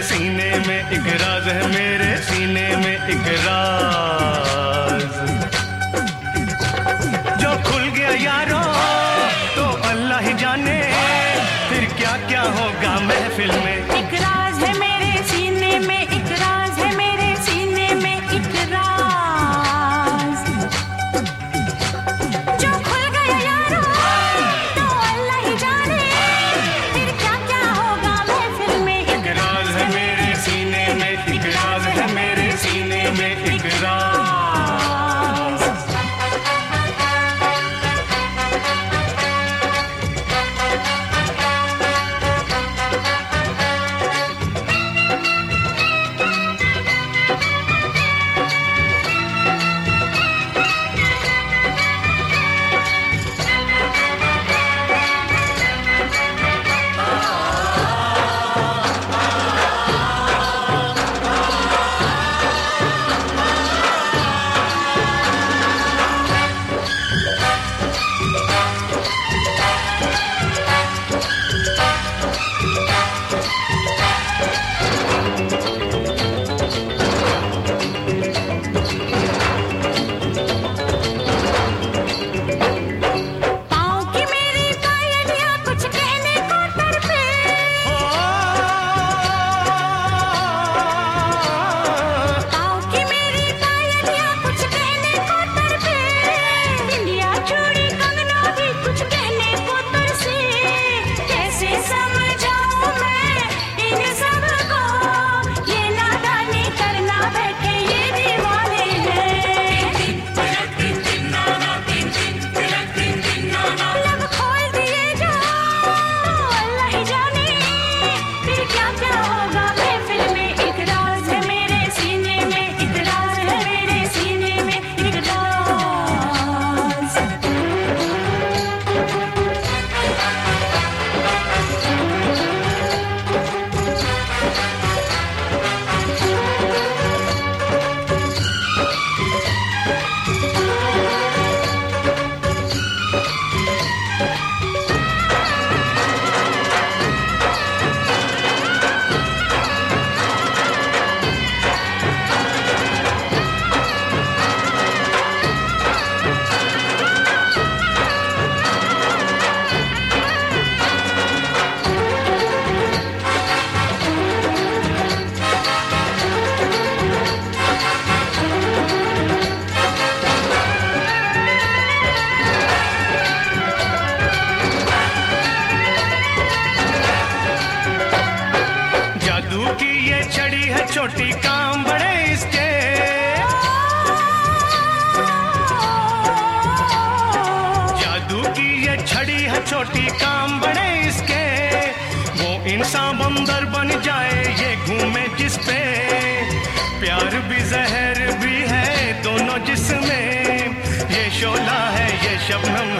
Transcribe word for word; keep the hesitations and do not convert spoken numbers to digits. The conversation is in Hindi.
सीने में एक राज है, मेरे सीने में एक राज जो खुल गया यारो तो अल्लाह ही जाने फिर क्या क्या होगा महफिल में। एक राज है मेरे सीने में, एक राज है मेरे सीने में, एक राज जो खुल गया यारो तो अल्लाह ही जाने फिर क्या क्या होगा महफिल में। एक राज है मेरे सीने में, एक राज है मेरे सीने में, एक राज। छोटी काम बड़े इसके, जादू की ये छड़ी है छोटी काम बड़े इसके। वो इंसान बंदर बन जाए ये घूमे जिस पे, प्यार भी जहर भी है दोनों जिसमें। ये शोला है ये शबनम